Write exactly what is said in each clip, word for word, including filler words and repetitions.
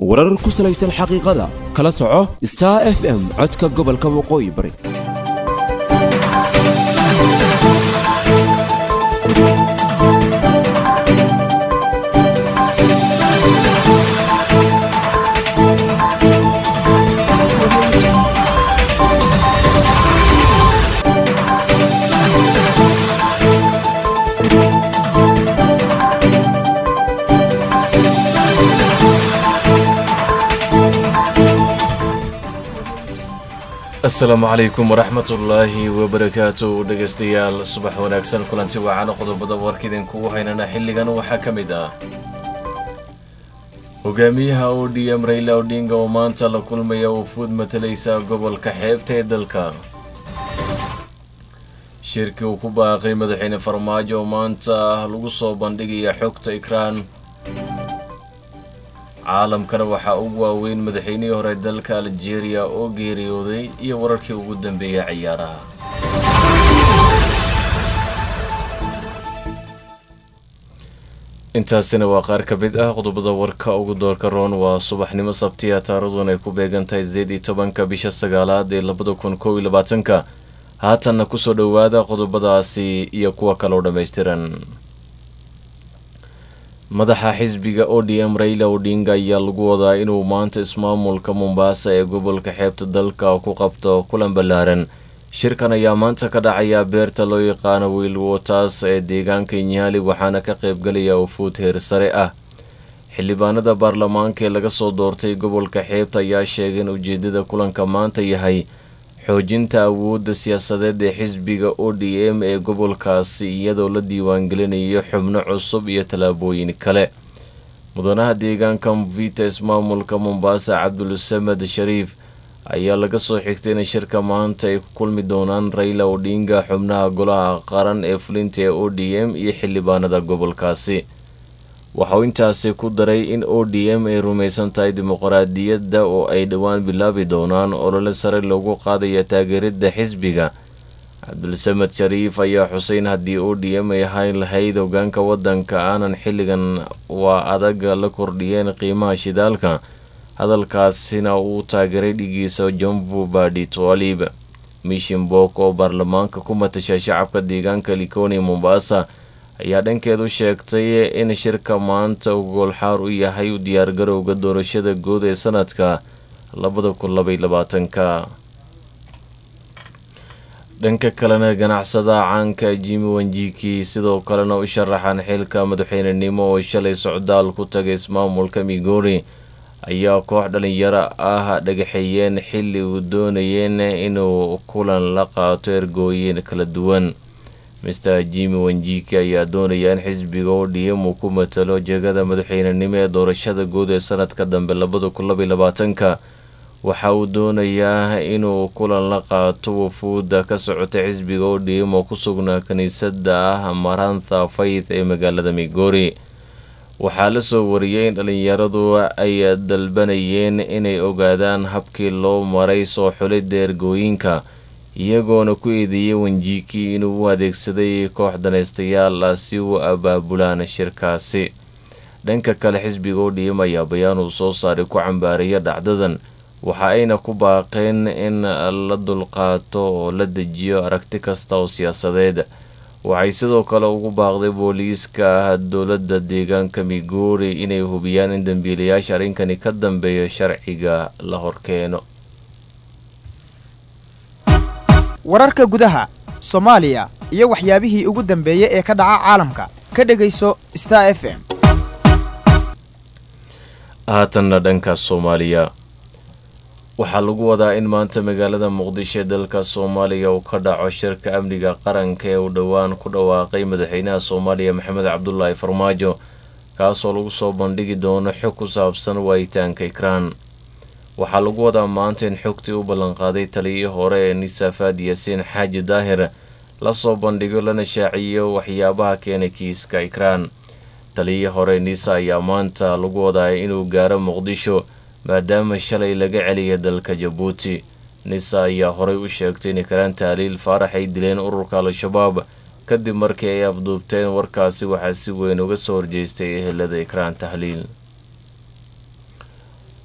warar ku salaysan xaqiiqada kala soco Star F M codka gobolka waqooyi bari. السلام عليكم ورحمة الله وبركاته دغستيال صباح wanaagsan kulanti wacan qodobada warkidin ku haynana xilligan waxa kamid ah hogaamiyaha O D M Raila Odinga oo maanta la kulmaya wufuud matalaysa gobolka xeebta ee dalka shirkii uu ku baaqay madaxweyne Farmaajo maanta lagu soo bandhigay xogta Ikraan caalamkana waxa ugu waaweyn madaxweynihii hore dalka Algeria oo geeriyooday iyo wararkii ugu dambeeyay ciyaaraha intaasina waa qaar ka mid ah qodobada warka ugu doorka roon waa subaxnimo sabtiya taariikhduna ay ku beegantahay sideed iyo tobanka bisha sagaalaad ee labada kun kow iyo labaatanka haatanna ku soo dhawaada qodobadaasi iyo kuwa kale oo dhameystiran madaxa xisbiga O D M Raila Odinga ayaa lagu wadaa inuu maanta ismaamulka Mombasa ee gobolka xeebta dalka ku qabto kulan ballaaran shirkan ayaa maanta ka dhacaya beerta loo yaqaan Will Waters ee deegaanka Nyali waxaana ka qayb galaya wufuud heer sare ah xildhibaanada baarlamaanka ee laga soo doortay gobolka xeebta ayaa sheegay in ujeedada kulanka maanta yahay xoojinta awoodda siyaasadeed ee xisbiga O D M ee gobolkaasi iyadoo la diiwaan gelinayo xubno cusub iyo talaabooyin kale mudanaha deegaanka Mvita ismaamulka Mombasa Abdul Samad Sharif ayaa laga soo xigtay in shirka maanta ay ku kulmi doonaan Raila Odinga xubnaha golaha qaran ee fulinta ee O D M iyo xildhibaanada gobolkaasi waxa uu intaasi ku daray in O D M ay rumaysan tahay dimuqraadiyadda oo ay dhawaan bilaabi doonaan olole sare loogu qaadayo taageerada xisbiga Abdul Samad Sharif ayaa xuseyn haddii O D M ay hayn lahayd hoggaanka waddanka aanan xilligan waa adag la kordhiyeen qiimaha shidaalka hadalkaasina uu taageeray dhigiisa Jambu Badi Twalib Mission Bok oo baarlamaanka ku matasha shacabka deegaanka Likoni Mombasa ayaa dhankeedu sheegtay in shirka maanta uu golxaar u yahay u diyaargarowga doorashada guud ee sanadka labada kun laba iyo labaatanka dhanka kalena ganacsada caanka Jimmy Wanjiki sidoo kalena u sharaxan xilka madaxweynenimo oo shalay socdaal ku tagay ismaamulka Migori ayaa koox dhalinyaro ah dhagaxeeyeen xilli uu doonayeen inuu kulan la qaato ergooyin kala duwan Mister Jimmy Wanjiki ayaa doonaya in xisbiga O D M uu ku matalo jagada madaxweynenimo ee doorashada guud ee sanadka dambe labada kun laba iyo labaatanka waxa uu doonayaa inuu kulan la qaato wufuudda ka socota xisbiga O D M oo ku sugnaa kaniisadda ah Marantha Faith ee magaalada Migori waxaa la soo wariyay in dhalinyaradu ay dalbanayeen inay ogaadaan habkii loo maray soo xulidda ergooyinka iyagoona ku eedeeyay Wanjiki inuu u adeegsaday koox danaystayaal si uu abaabulaan shirkaasi dhanka kale xisbiga O D M ayaa bayaan uu soo saaray ku cambaaraya dhacdadan waxa ayna ku baaqeen in la dulqaato oo la dejiyo aragti kasta oo siyaasadeed waxay sidoo kale ugu baaqday booliiska dowladda deegaanka Migori inay hubiyaan in dambiilayaasha arrinkani ka dambeeyo sharciga la horkeeno wararka gudaha Soomaaliya iyo waxyaabihii ugu dambeeyay ee ka dhaca caalamka ka dhageyso Star F M haatanna dhanka Soomaaliya waxaa lagu wadaa in maanta magaalada Muqdisho dalka Soomaaliya uu ka dhaco shirka amniga qaranka ee uu dhawaan ku dhawaaqay madaxweynaha Soomaaliya Maxamed Cabdullaahi Farmaajo kaasoo lagu soo bandhigi doono xog ku saabsan waayitaanka Ikraan waxaa lagu wadaa maanta in xogtii u ballan qaaday taliyihii hore ee Nisa Faad Yaasiin Xaaji Daahir la soo bandhigo lana shaaciyo waxyaabaha keenay kiiska Ikraan taliyihii hore Nisa ayaa maanta lagu wadaa inuu gaaro Muqdisho maadaama shalay laga celiyay dalka Djibouti Nisa ayaa horey u sheegtay in Ikraan Taaliil Faarax ay dileen ururka Al-Shabaab kadib markii ay afduubteen warkaasi waxaa si weyn uga soo horjeestay ehelada Ikraan Taaliil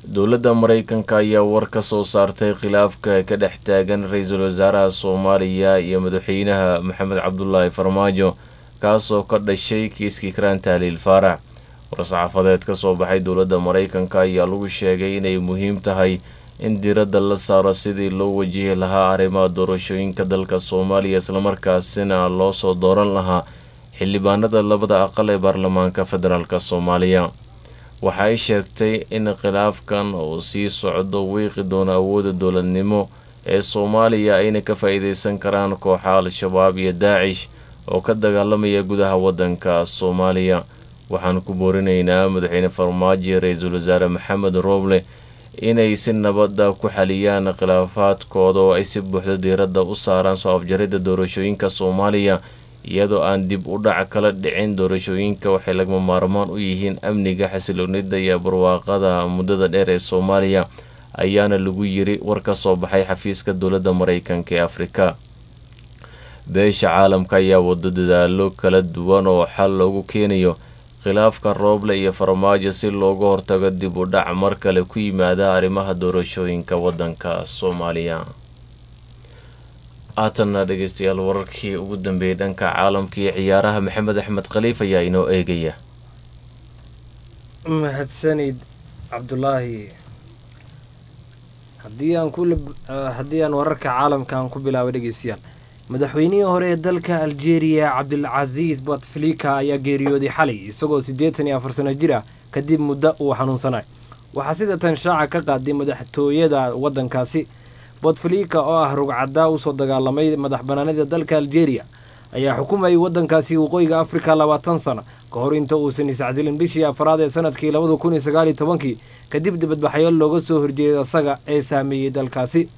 dowladda maraykanka ayaa war ka soo saartay khilaafka ka dhex taagan ra-iisul wasaaraha soomaaliya iyo madaxweynaha maxamed cabdulaahi farmaajo kaasoo ka dhashay kiiskii karaan tahliil faarax. war-saxaafadeed ka soo baxay dowladda maraykanka ayaa lagu sheegay inay muhiim tahay in diiradda la saaro sidii loo wajihi lahaa arrimaha doorashooyinka dalka soomaaliya islamarkaasina loo soo dooran lahaa xildhibaanada labada aqal ee baarlamaanka federaalk soomaaliya. waxa ay sheegtay in khilaafkan uu sii socdo wiiqi doono awoodda dowladnimo ee soomaaliya ayna ka faa-iideysan karaan kooxa al-shabaab iyo daacish oo ka dagaalamaya gudaha waddanka soomaaliya. waxaan ku boorinaynaa madaxweyne farmaajo iyo ra-iisul wasaare maxamed rooble inay si nabadda ku xaliyaan khilaafaadkooda oo ay si buuxda diiradda u saaraan soo afjaridda doorashooyinka soomaaliya iyadoo aan dib u dhac kala dhicin. doorashooyinka waxay lagama maarmaan u yihiin amniga, xasiloonida iyo barwaaqada muddada dheer ee soomaaliya ayaana lagu yiri war ka soo baxay xafiiska dowladda maraykanka ee afrika. beesha caalamka ayaa wado dadaalo kala duwan oo xal loogu keenayo khilaafka rooble iyo farmaajo si looga hortago dib u dhac mar kale ku yimaada arrimaha doorashooyinka waddanka soomaaliya. haatanna dhegeystayaal wararkii ugu dambeeyay dhanka caalamka iyo ciyaaraha maxamed axmed khaliif ayaa inoo eegaya. mahadsanid cabdulaahi. haddii aan ku haddii aan wararka caalamka aan ku bilaabo dhegeystayaal, madaxweynihii hore ee dalka algeria cabdilcasiis bouteflika ayaa geeriyooday xalay isagoo siddeetan iyo afar sano jir ah kadib muddo uu xanuunsanay. waxaa sida tan shaaca ka qaaday madaxtooyada waddankaasi. bouteflika oo ah rugcaddaa usoo dagaalamay madax banaanida dalka algeria ayaa xukumayay waddankaasi waqooyiga afrika labaatan sano ka hor inta uusan iscadilin bishii afraad ee sanadkii labada kun iyo sagaal iyo tobankii kadib dibadbaxyo looga soo horjeeday isaga ee saameeyey dalkaasi.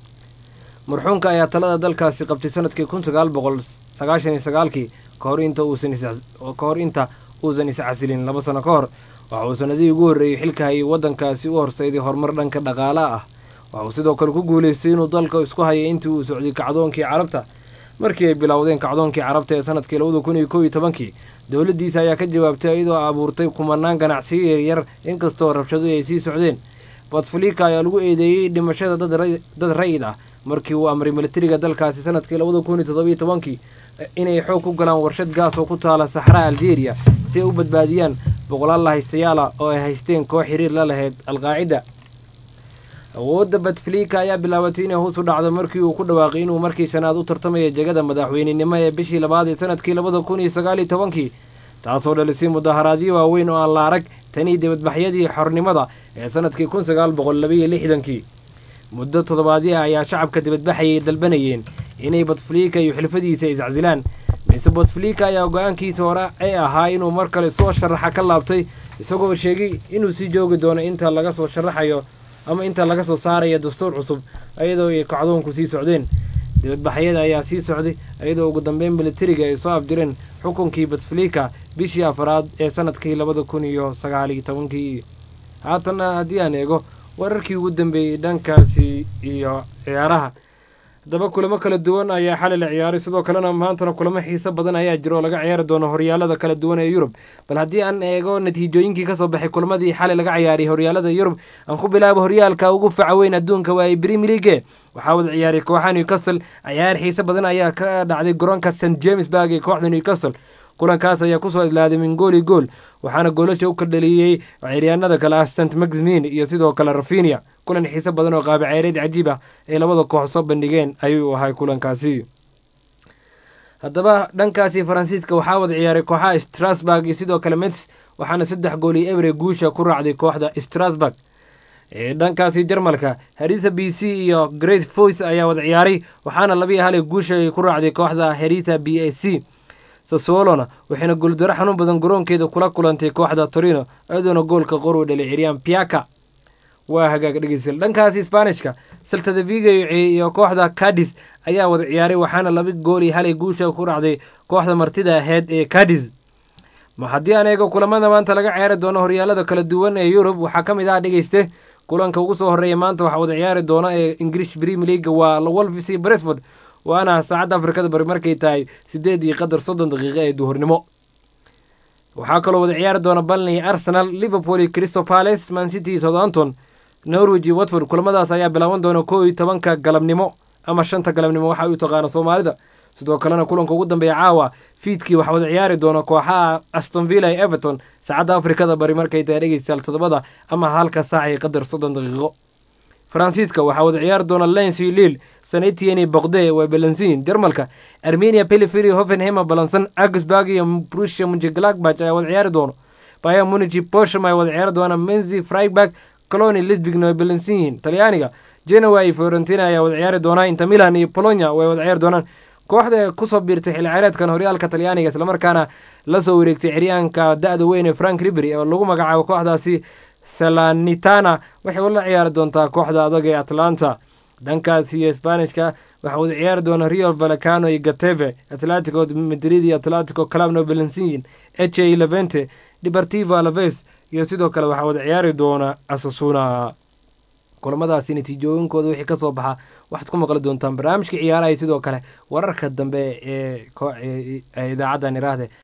marxuunka ayaa talada dalkaasi qabtay sanadkii kun sagaal boqol sagaashan iyo sagaalkii ka hor inta uusan ka hor inta uusan iscasilin laba sano ka hor. waxa uu sanadihii ugu horreeyey xilka hayay waddankaasi u horseyday horumar dhanka dhaqaalaha ah. waxa uu sidoo kale ku guulaystay inuu dalka isku hayay intii uu socday kacdoonkii carabta. markii ay bilowdeen kacdoonkii carabta ee sanadkii labada kun iyo kow iyo tobankii dowladdiisa ayaa ka jawaabtay iyadoo abuurtay kumanaan ganacsiyo yaryar inkastoo rabshadu ay sii socdeen. bouteflika ayaa lagu eedeeyey dhimashada dad rayid ah markii uu amray militariga dalkaasi sanadkii labada kun iyo toddoba iyo tobankii inay xoog ku galaan warshad gaas oo ku taala saxraa algeria si ay u badbaadiyaan boqolaal lahaystayaala oo ay haysteen koox xiriir la lahayd alqaacida. awoodda bouteflika ayaa bilaabatay inay hoos u dhacdo markii uu ku dhawaaqay inuu markii shanaad u tartamaya jegada madaxweynenimo ee bishii labaad ee sanadkii labada kun iyo sagaal iyo tobankii, taasoo dhalisay mudaharaadyo waaweyn oo aan la arag tanii dibadbaxyadii xornimada ee sanadkii kun sagaal boqol laba iyo lixdankii. muddo toddobaadya ayaa shacabka dibadbaxayay dalbanayeen inay bouteflika iyo xilfadiisa iscasilaan. mise bouteflika ayaa go-aankiisa hore ee ahaa inuu mar kale soo sharaxa ka laabtay isagoo sheegay inuu sii joogi doono inta laga soo sharaxayo ama inta laga soo saaraya dastuur cusub iyadoo ay kacdoonku sii socdeen. dibadbaxyada ayaa sii socday iyadoo ugu dambeyn militariga ay soo afdireen xukunkii bouteflika bishii afraad ee sanadkii labada kun iyo sagaal iyo tobankii. haatanna haddii aan eego wararkii ugu dambeeyey dhankaasi iyo ciyaaraha, haddaba kulamo kala duwan ayaa xalay la ciyaaray, sidoo kalena maantana kulamo xiiso badan ayaa jiro oo laga ciyaari doono horyaalada kala duwan ee yurub. bal haddii aan eego natiijooyinkii kasoo baxay kulamadii xalay laga ciyaariyay horyaalada yurub, aan ku bilaabo horyaalka ugu faca weyn adduunka waa premier league. waxaa wada ciyaaray kooxa Newcastle. ciyaar xiiso badan ayaa ka dhacday garoonka St Jamesburg ee kooxda Newcastle. kulankaas ayaa kusoo idlaaday min gool iyo gool, waxaana goolasha u ka dhaliyey ciyaaryahanada kale ah Saint Maximin iyo sidoo kale Rafinha. kulan xiiso badan oo qaab ciyaareed cajiib ah ay labada koox soo bandhigeen ayuu ahay kulankaasi. haddaba dhankaasi Faransiiska waxaa wada ciyaaray kooxaha Strasbourg iyo sidoo kale Metz, waxaana saddex gool iyo ebre guusha ku raacday kooxda Strasbourg. ee dhankaasi Jarmalka Hertha B C iyo Great Voice ayaa wada ciyaaray, waxaana laba iyo hal guusha ku raacday kooxda Hertha B A C. Sassuolona waxayna gooldaro xanuun badan garoonkeeda kula kulantay kooxda Torino iyadoona goolka qor u dhalay Erian Piaka. waa hagaag dhegeystayaal, dhankaasi Isbaanishka Celta de Vigo iyo kooxda Cadiz ayaa wada ciyaaray, waxaana laba gool iyo hal guusha ku raacday kooxda martida ahayd ee Cadiz. ma haddii aan eego kulamada maanta laga ciyaari doono horyaalada kala duwan ee Yurub, waxaa ka mid ah dhegeyste kulanka ugu soo horeeya maanta waxaa wada ciyaari doona ee English Premier League waa Wolves iyo Brentford, waana saacadda Afrikada bari markay tahay sideed iyo qadar soddon daqiiqo ee duhurnimo. waxaa kaloo wada ciyaari doona Burnley, Arsenal, Liverpool, Crystal Palace, Man City, Southampton, norwich iyo watford kulamadaas ayaa bilaaban doona koo iyo tobanka galabnimo ama shanta galabnimo waxa u taqaano soomaalida sidoo kalena kulanka ugu dambeeya caawa fiidkii waxaa wada ciyaari doona kooxaha aston villa iyo everton saacadda afrikada bari markay tahay dhegeystayaal toddobada ama halka saac iyo qadar soddon daqiiqo faransiiska waxaa wada ciyaari doona lens iyo lille sanetieni boqde waa balansiin jarmalka armenia peliferi hoffenheim balansan augsburg iyo brusia mönchengladbach ayaa wada ciyaari doono bayern munich bochum ayaa wada ciyaari doona menzi freiburg coloni lisbigna way balansan yihiin talyaaniga genoa iyo fiorentina ayaa wada ciyaari doonaa inter milan iyo polonia way wada ciyaari doonaan kooxda kusoo biirtay xilli ciyaareedkan horyaalka talyaaniga islamarkaana la soo wareegtay ciryaanka da-da weyn ee frank ribery oo lagu magacaabo kooxdaasi salanitana waxay ula ciyaari doontaa kooxda adag ee atlanta dhankaas iyo sbanishka waxaa wada ciyaari doona real vallecano iyo gateve atletico madrid iyo atletico clubno balansiyin h a levente deportivo alaves iyo sidoo kale waxaa wada ciyaari doona asasuna kulamadaasi natiijooyinkooda wixii kasoo baxa waxaad ku maqli doontaan barnaamijka ciyaaraha iyo sidoo kale wararka dambe ee idaacaddan iraahde